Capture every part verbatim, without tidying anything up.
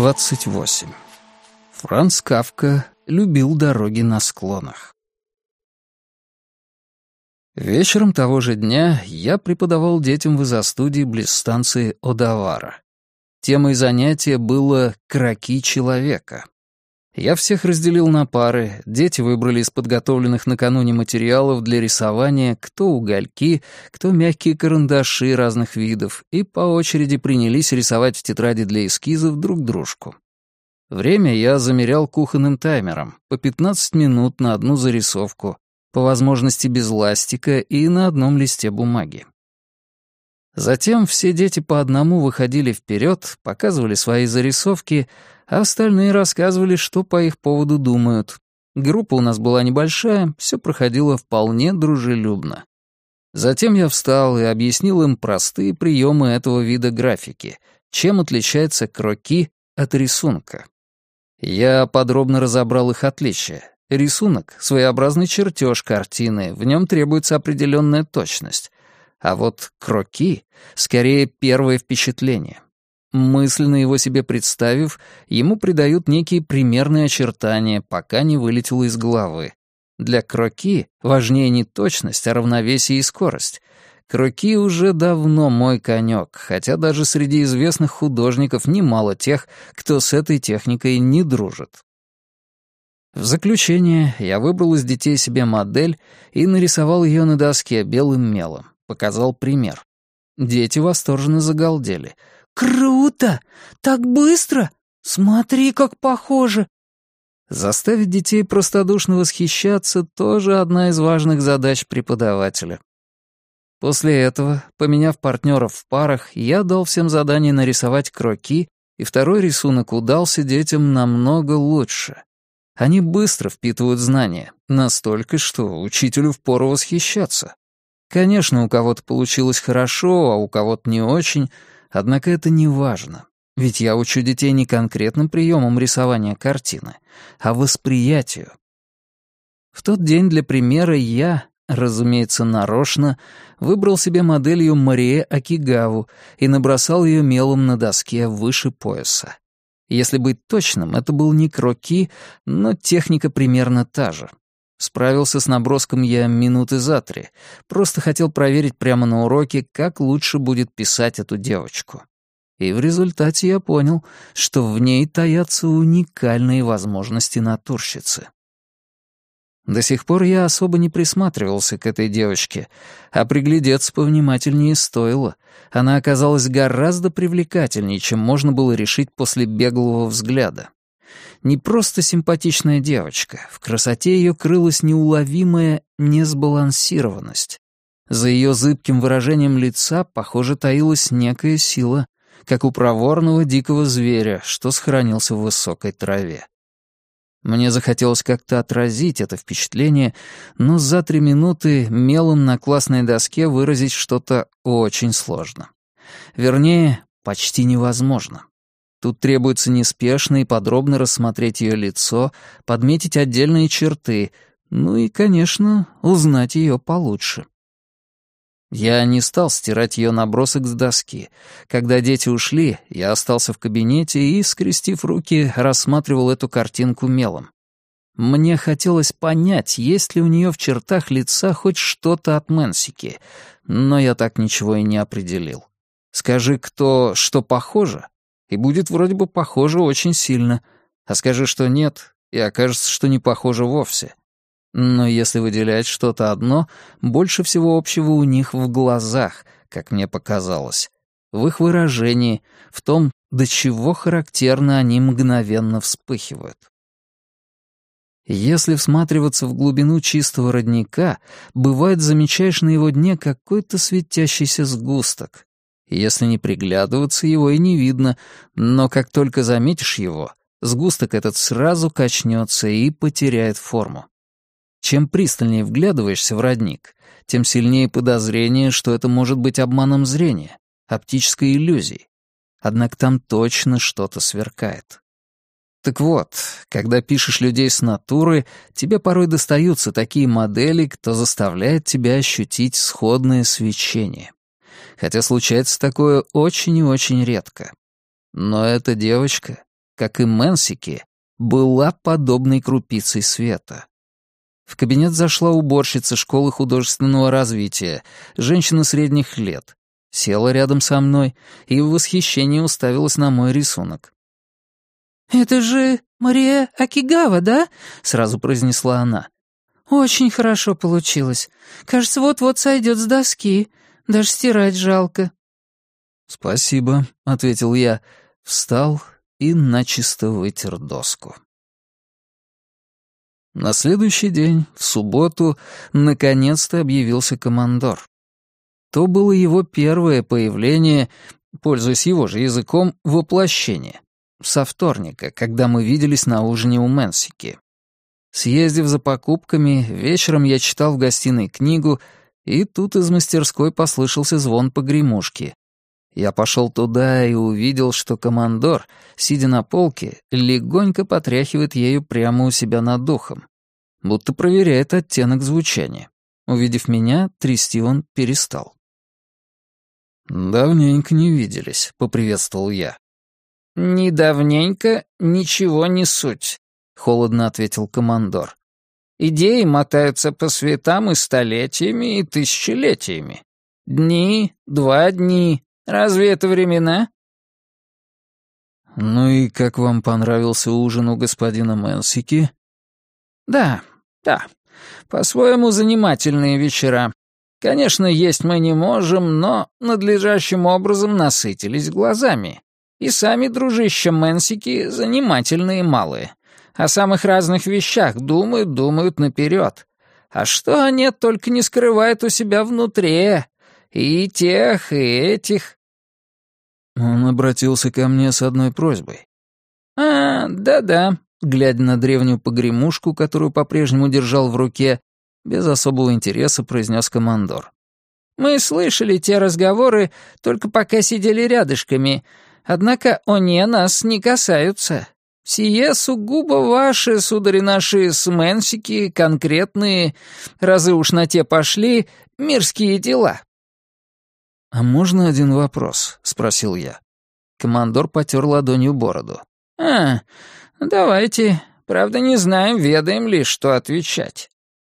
двадцать восемь. Франц Кафка любил дороги на склонах. Вечером того же дня я преподавал детям в изо-студии близ станции Одавара. Темой занятия было «Кроки человека». Я всех разделил на пары, дети выбрали из подготовленных накануне материалов для рисования кто угольки, кто мягкие карандаши разных видов, и по очереди принялись рисовать в тетради для эскизов друг дружку. Время я замерял кухонным таймером, по пятнадцать минут на одну зарисовку, по возможности без ластика и на одном листе бумаги. Затем все дети по одному выходили вперед, показывали свои зарисовки, а остальные рассказывали, что по их поводу думают. Группа у нас была небольшая, все проходило вполне дружелюбно. Затем я встал и объяснил им простые приемы этого вида графики, чем отличается кроки от рисунка. Я подробно разобрал их отличия. Рисунок — своеобразный чертеж картины, в нем требуется определенная точность. А вот кроки — скорее первое впечатление. Мысленно его себе представив, ему придают некие примерные очертания, пока не вылетело из головы. Для кроки важнее не точность, а равновесие и скорость. Кроки уже давно мой конек, хотя даже среди известных художников немало тех, кто с этой техникой не дружит. В заключение я выбрал из детей себе модель и нарисовал ее на доске белым мелом. Показал пример. Дети восторженно загалдели. «Круто! Так быстро! Смотри, как похоже!» Заставить детей простодушно восхищаться — тоже одна из важных задач преподавателя. После этого, поменяв партнеров в парах, я дал всем задание нарисовать кроки, и второй рисунок удался детям намного лучше. Они быстро впитывают знания, настолько, что учителю впору восхищаться. Конечно, у кого-то получилось хорошо, а у кого-то не очень, однако это не важно, ведь я учу детей не конкретным приемам рисования картины, а восприятию. В тот день для примера я, разумеется, нарочно, выбрал себе моделью Марие Акигаву и набросал ее мелом на доске выше пояса. Если быть точным, это был не кроки, но техника примерно та же. Справился с наброском я минуты за три. Просто хотел проверить прямо на уроке, как лучше будет писать эту девочку. И в результате я понял, что в ней таятся уникальные возможности натурщицы. До сих пор я особо не присматривался к этой девочке, а приглядеться повнимательнее стоило. Она оказалась гораздо привлекательнее, чем можно было решить после беглого взгляда. Не просто симпатичная девочка, в красоте ее крылась неуловимая несбалансированность. За ее зыбким выражением лица, похоже, таилась некая сила, как у проворного дикого зверя, что схоронился в высокой траве. Мне захотелось как-то отразить это впечатление, но за три минуты мелом на классной доске выразить что-то очень сложно. Вернее, почти невозможно. Тут требуется неспешно и подробно рассмотреть ее лицо, подметить отдельные черты, ну и, конечно, узнать ее получше. Я не стал стирать ее набросок с доски. Когда дети ушли, я остался в кабинете и, скрестив руки, рассматривал эту картинку мелом. Мне хотелось понять, есть ли у нее в чертах лица хоть что-то от Мэнсики, но я так ничего и не определил. Скажи кто, что похоже, и будет вроде бы похоже очень сильно, а скажи, что нет, и окажется, что не похоже вовсе. Но если выделять что-то одно, больше всего общего у них в глазах, как мне показалось, в их выражении, в том, до чего характерно они мгновенно вспыхивают. Если всматриваться в глубину чистого родника, бывает, замечаешь на его дне какой-то светящийся сгусток. Если не приглядываться, его и не видно, но как только заметишь его, сгусток этот сразу качнется и потеряет форму. Чем пристальнее вглядываешься в родник, тем сильнее подозрение, что это может быть обманом зрения, оптической иллюзией. Однако там точно что-то сверкает. Так вот, когда пишешь людей с натуры, тебе порой достаются такие модели, кто заставляет тебя ощутить сходное свечение. Хотя случается такое очень и очень редко. Но эта девочка как и Мэнсики, была подобной крупицей света. В кабинет зашла уборщица школы художественного развития, женщина средних лет, села рядом со мной и в восхищении уставилась на мой рисунок. «Это же Мария Акигава, да?» — сразу произнесла она. «Очень хорошо получилось. Кажется, вот-вот сойдет с доски. Даже стирать жалко». «Спасибо», — ответил я, встал и начисто вытер доску. На следующий день, в субботу, наконец-то объявился командор. То было его первое появление, пользуясь его же языком, воплощение. Со вторника, когда мы виделись на ужине у Мэнсики. Съездив за покупками, вечером я читал в гостиной книгу, и тут из мастерской послышался звон погремушки. Я пошел туда и увидел, что командор, сидя на полке, легонько потряхивает ею прямо у себя над духом, будто проверяет оттенок звучания. Увидев меня, трясти он перестал. «Давненько не виделись», — поприветствовал я. «Ни давненько, ничего не суть», — холодно ответил командор. «Идеи мотаются по светам и столетиями, и тысячелетиями. Дни, два дни. Разве это времена?» «Ну и как вам понравился ужин у господина Мэнсики?» «Да, да. По-своему занимательные вечера. Конечно, есть мы не можем, но надлежащим образом насытились глазами. И сами дружища Мэнсики занимательные малые. О самых разных вещах думают, думают наперед. А что они только не скрывают у себя внутри. И тех, и этих». Он обратился ко мне с одной просьбой. «А, да-да», глядя на древнюю погремушку, которую по-прежнему держал в руке, без особого интереса произнес командор. «Мы слышали те разговоры, только пока сидели рядышками, однако они нас не касаются. Сие сугубо ваши, судари наши, с Мэнсики, конкретные, разы уж на те пошли, мирские дела». «А можно один вопрос?» — спросил я. Командор потер ладонью бороду. «А, давайте. Правда, не знаем, ведаем ли, что отвечать».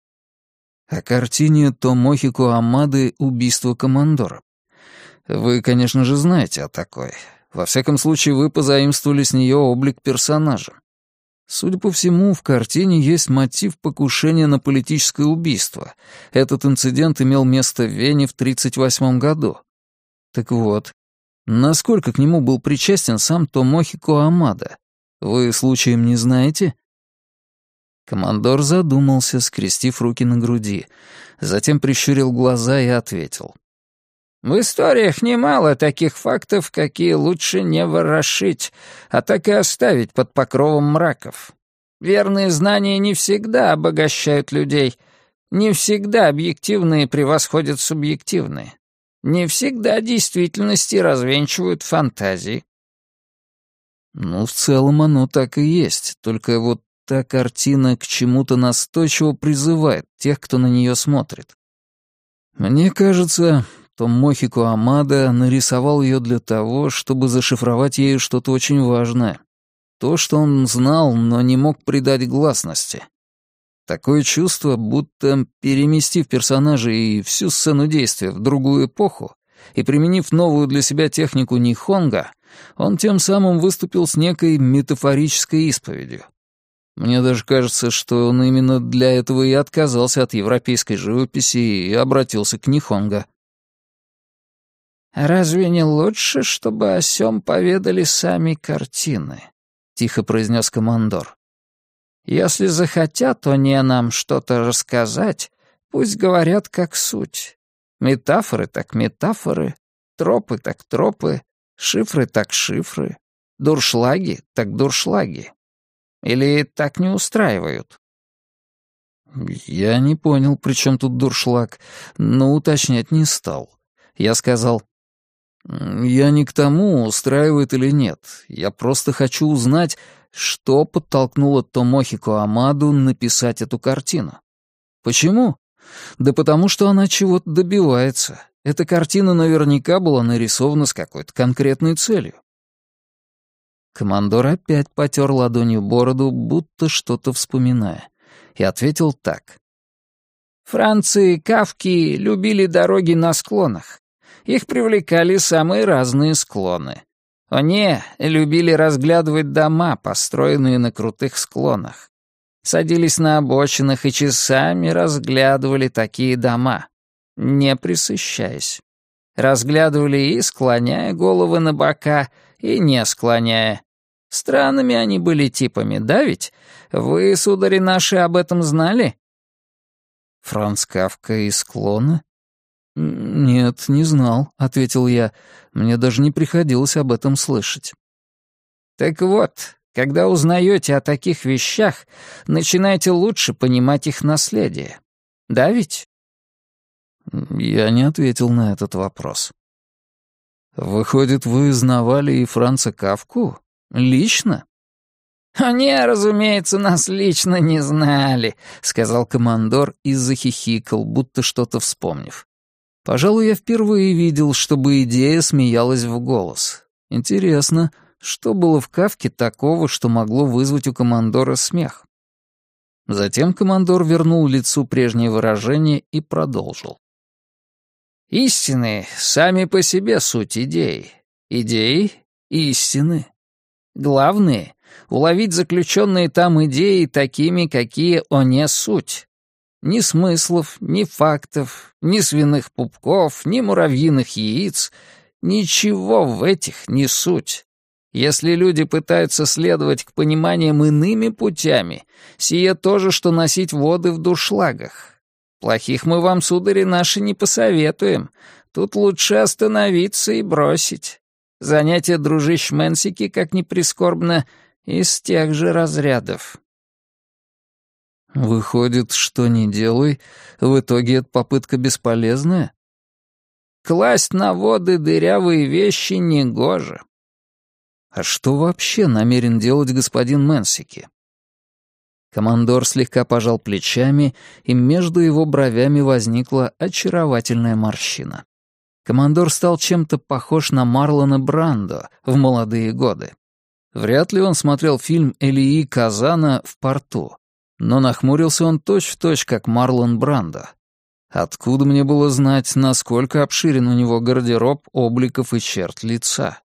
О картине Томохико Амады «Убийство командора». Вы, конечно же, знаете о такой. Во всяком случае, вы позаимствовали с нее облик персонажа. Судя по всему, в картине есть мотив покушения на политическое убийство. Этот инцидент имел место в Вене в тридцать восьмом году. Так вот, насколько к нему был причастен сам Томохико Амада? Вы случаем не знаете? Командор задумался, скрестив руки на груди, затем прищурил глаза и ответил. «В историях немало таких фактов, какие лучше не ворошить, а так и оставить под покровом мраков. Верные знания не всегда обогащают людей, не всегда объективные превосходят субъективные, не всегда действительности развенчивают фантазии». Ну, в целом оно так и есть, только вот та картина к чему-то настойчиво призывает тех, кто на нее смотрит. Мне кажется, Томохико Амада нарисовал ее для того, чтобы зашифровать ею что-то очень важное. То, что он знал, но не мог придать гласности. Такое чувство, будто, переместив персонажа и всю сцену действия в другую эпоху и применив новую для себя технику нихонго, он тем самым выступил с некой метафорической исповедью. Мне даже кажется, что он именно для этого и отказался от европейской живописи и обратился к нихонго. «Разве не лучше, чтобы о сём поведали сами картины?» — тихо произнес командор. «Если захотят они нам что-то рассказать, пусть говорят как суть. Метафоры так метафоры, тропы так тропы, шифры так шифры, дуршлаги так дуршлаги. Или так не устраивают?» Я не понял, при чем тут дуршлаг, но уточнять не стал. Я сказал, я не к тому, устраивает или нет. Я просто хочу узнать, что подтолкнуло Томохико Амаду написать эту картину. Почему? Да потому что она чего-то добивается. Эта картина наверняка была нарисована с какой-то конкретной целью. Командор опять потер ладонью бороду, будто что-то вспоминая, и ответил так. «Францы и Кафки любили дороги на склонах. Их привлекали самые разные склоны. Они любили разглядывать дома, построенные на крутых склонах. Садились на обочинах и часами разглядывали такие дома, не пресыщаясь. Разглядывали и склоняя головы на бока, и не склоняя. Странными они были типами, да ведь? Вы, судари наши, об этом знали?» «Франц Кафка и склоны?» «Нет, не знал», — ответил я. «Мне даже не приходилось об этом слышать». «Так вот, когда узнаете о таких вещах, начинайте лучше понимать их наследие. Да ведь?» Я не ответил на этот вопрос. «Выходит, вы знавали и Франца Кафку? Лично?» «Они, разумеется, нас лично не знали», — сказал командор и захихикал, будто что-то вспомнив. Пожалуй, я впервые видел, чтобы идея смеялась в голос. Интересно, что было в Кафке такого, что могло вызвать у командора смех? Затем командор вернул лицу прежнее выражение и продолжил. «Истины сами по себе суть идеи. Идеи — истины. Главное — уловить заключенные там идеи такими, какие они суть. Ни смыслов, ни фактов, ни свиных пупков, ни муравьиных яиц. Ничего в этих не суть. Если люди пытаются следовать к пониманиям иными путями, сие то же, что носить воды в дуршлагах. Плохих мы вам, судари наши, не посоветуем. Тут лучше остановиться и бросить. Занятия дружищ Менсики, как ни прискорбно, из тех же разрядов». «Выходит, что не делай, в итоге эта попытка бесполезная?» «Класть на воды дырявые вещи негоже». «А что вообще намерен делать господин Менсики?» Командор слегка пожал плечами, и между его бровями возникла очаровательная морщина. Командор стал чем-то похож на Марлона Брандо в молодые годы. Вряд ли он смотрел фильм Элии Казана «В порту», но нахмурился он точь-в-точь, как Марлон Брандо. Откуда мне было знать, насколько обширен у него гардероб обликов и черт лица?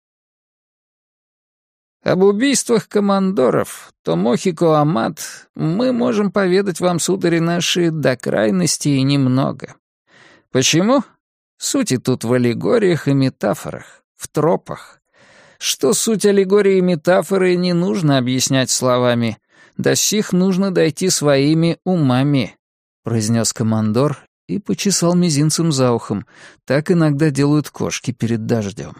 «Об убийствах командоров, Томохико Амат, мы можем поведать вам, судари наши, до крайности и немного. Почему? Суть и тут в аллегориях и метафорах, в тропах. Что суть аллегории и метафоры, не нужно объяснять словами. До сих нужно дойти своими умами», — произнес командор и почесал мизинцем за ухом. Так иногда делают кошки перед дождем.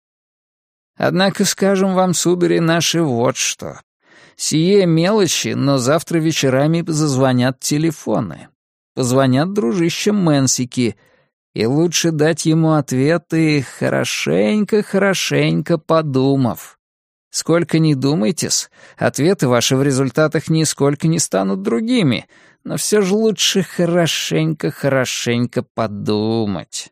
«Однако скажем вам, судари наши, вот что. Сие мелочи, но завтра вечерами зазвонят телефоны. Позвонят дружищам Менсики, и лучше дать ему ответы, хорошенько-хорошенько подумав. Сколько ни думайтесь, ответы ваши в результатах нисколько не станут другими, но все же лучше хорошенько-хорошенько подумать».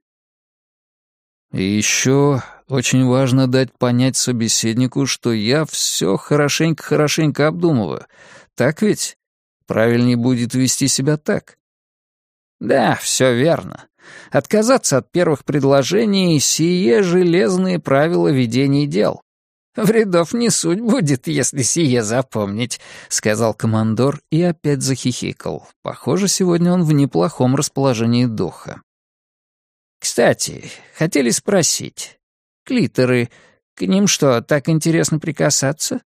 «И еще очень важно дать понять собеседнику, что я все хорошенько-хорошенько обдумываю. Так ведь? Правильнее будет вести себя так». «Да, все верно. Отказаться от первых предложений — сие железные правила ведения дел. Вредов не суть будет, если сие запомнить», — сказал командор и опять захихикал. Похоже, сегодня он в неплохом расположении духа. «Кстати, хотели спросить, клиторы, к ним что, так интересно прикасаться?»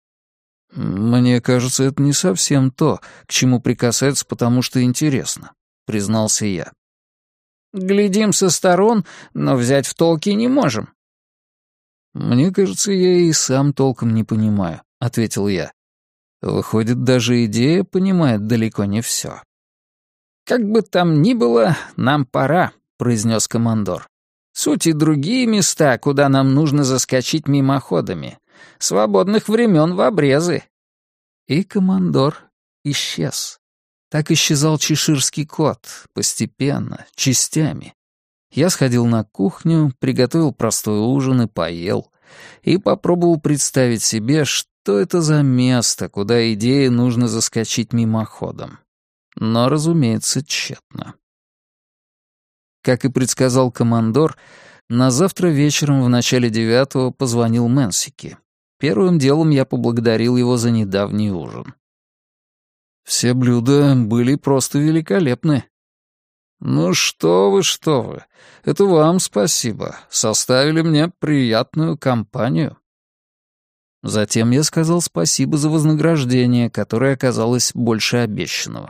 «Мне кажется, это не совсем то, к чему прикасаться, потому что интересно», — признался я. «Глядим со сторон, но взять в толки не можем». «Мне кажется, я и сам толком не понимаю», — ответил я. «Выходит, даже идея понимает далеко не все». «Как бы там ни было, нам пора», — произнес командор. «Суть и другие места, куда нам нужно заскочить мимоходами. Свободных времен в обрезы». И командор исчез. Так исчезал чеширский кот, постепенно, частями. Я сходил на кухню, приготовил простой ужин и поел. и попробовал представить себе, что это за место, куда идее нужно заскочить мимоходом. Но, разумеется, тщетно. Как и предсказал командор, на завтра вечером в начале девятого позвонил Мэнсики. Первым делом я поблагодарил его за недавний ужин. Все блюда были просто великолепны. «Ну что вы, что вы, это вам спасибо, составили мне приятную компанию». Затем я сказал спасибо за вознаграждение, которое оказалось больше обещанного.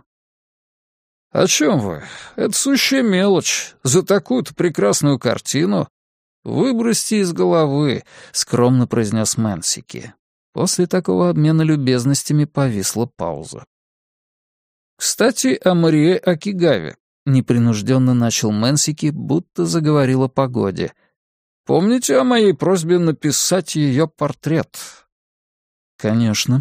«О чем вы? Это сущая мелочь. За такую-то прекрасную картину выбросьте из головы», — скромно произнес Мэнсики. После такого обмена любезностями повисла пауза. «Кстати, о Марие Акигаве», — непринужденно начал Мэнсики, будто заговорил о погоде. «Помните о моей просьбе написать ее портрет?» «Конечно».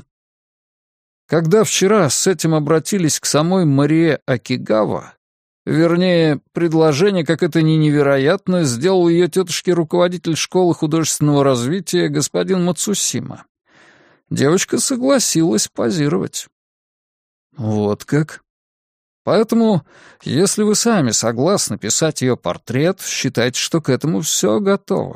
Когда вчера с этим обратились к самой Марие Акигава, вернее, предложение, как это ни невероятно, сделал ее тетушке руководитель школы художественного развития господин Мацусима. Девочка согласилась позировать. Вот как? Поэтому, если вы сами согласны писать ее портрет, считайте, что к этому все готово.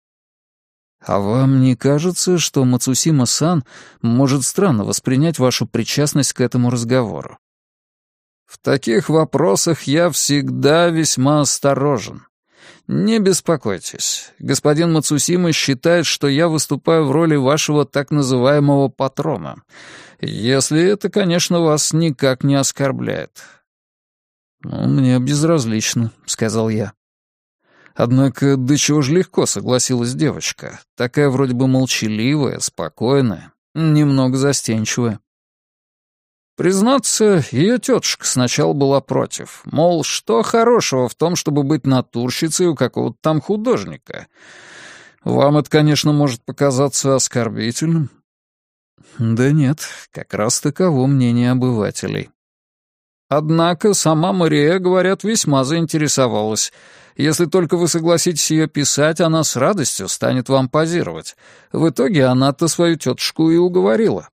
А вам не кажется, что Мацусима-сан может странно воспринять вашу причастность к этому разговору? В таких вопросах я всегда весьма осторожен. Не беспокойтесь. Господин Мацусима считает, что я выступаю в роли вашего так называемого патрона, если это, конечно, вас никак не оскорбляет. «Ну, мне безразлично», — сказал я. Однако до чего же легко согласилась девочка. Такая вроде бы молчаливая, спокойная, немного застенчивая. Признаться, ее тетушка сначала была против. Мол, что хорошего в том, чтобы быть натурщицей у какого-то там художника? Вам это, конечно, может показаться оскорбительным. Да нет, как раз таково мнение обывателей. Однако сама Мария, говорят, весьма заинтересовалась. Если только вы согласитесь ее писать, она с радостью станет вам позировать. В итоге она-то свою тетушку и уговорила.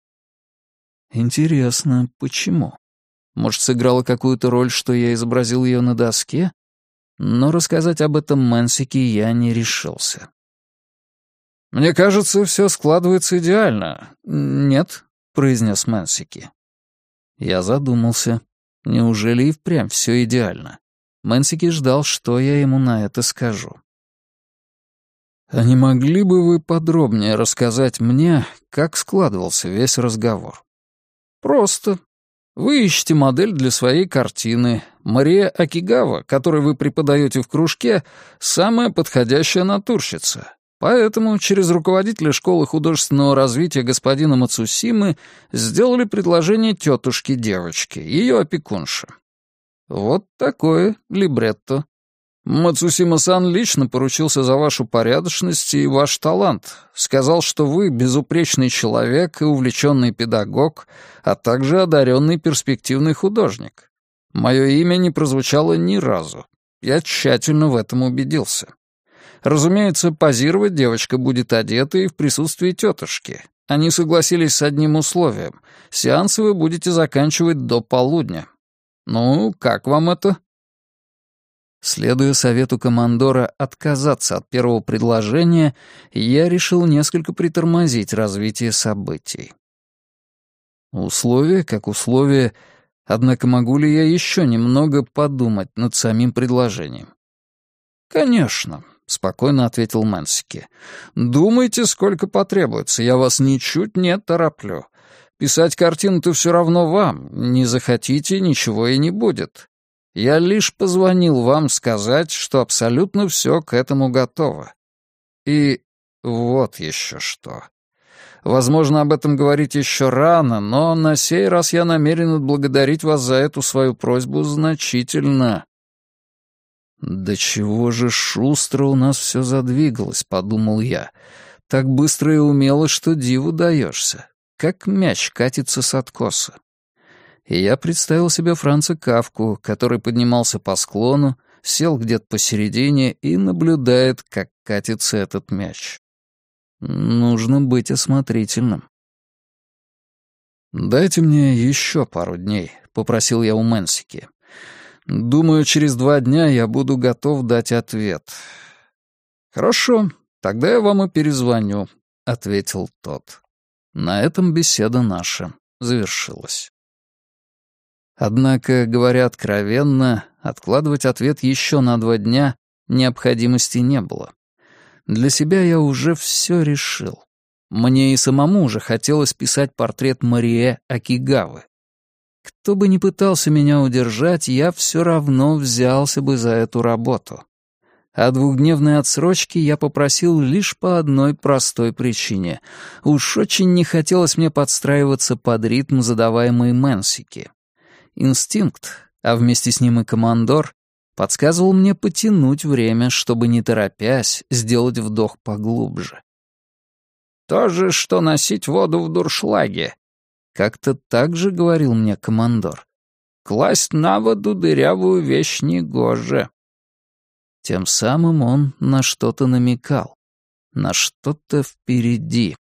Интересно, почему? Может, сыграла какую-то роль, что я изобразил ее на доске? Но рассказать об этом Мэнсики я не решился. «Мне кажется, все складывается идеально». «Нет», — произнес Мэнсики. Я задумался. Неужели и впрямь все идеально? Мэнсики ждал, что я ему на это скажу. «А не могли бы вы подробнее рассказать мне, как складывался весь разговор?» «Просто. Вы ищете модель для своей картины. Мария Акигава, которой вы преподаете в кружке, самая подходящая натурщица. Поэтому через руководителя школы художественного развития господина Мацусимы сделали предложение тетушке девочки, ее опекунше. Вот такое либретто. Мацусима-сан лично поручился за вашу порядочность и ваш талант. Сказал, что вы безупречный человек и увлеченный педагог, а также одаренный перспективный художник. Мое имя не прозвучало ни разу. Я тщательно в этом убедился. Разумеется, позировать девочка будет одета и в присутствии тетушки. Они согласились с одним условием. Сеансы вы будете заканчивать до полудня. Ну, как вам это? Следуя совету командора отказаться от первого предложения, я решил несколько притормозить развитие событий. Условия как условия, однако могу ли я еще немного подумать над самим предложением? «Конечно», — спокойно ответил Мэнсики. «Думайте, сколько потребуется, я вас ничуть не тороплю. Писать картину-то все равно вам, не захотите, ничего и не будет. Я лишь позвонил вам сказать, что абсолютно все к этому готово. И вот еще что. Возможно, об этом говорить еще рано, но на сей раз я намерен отблагодарить вас за эту свою просьбу значительно». «Да чего же шустро у нас все задвигалось», — подумал я. «Так быстро и умело, что диву даешься. Как мяч катится с откоса». И я представил себе Франца Кафку, который поднимался по склону, сел где-то посередине и наблюдает, как катится этот мяч. Нужно быть осмотрительным. «Дайте мне еще пару дней», — попросил я у Мэнсики. «Думаю, через два дня я буду готов дать ответ». «Хорошо, тогда я вам и перезвоню», — ответил тот. На этом беседа наша завершилась. Однако, говоря откровенно, откладывать ответ еще на два дня необходимости не было. Для себя я уже все решил. Мне и самому уже хотелось писать портрет Марие Акигавы. Кто бы ни пытался меня удержать, я все равно взялся бы за эту работу. А двухдневной отсрочки я попросил лишь по одной простой причине. Уж очень не хотелось мне подстраиваться под ритм, задаваемый Мэнсики. Инстинкт, а вместе с ним и командор, подсказывал мне потянуть время, чтобы, не торопясь, сделать вдох поглубже. «То же, что носить воду в дуршлаге», — как-то так же говорил мне командор. «Класть на воду дырявую вещь негоже». Тем самым он на что-то намекал, на что-то впереди.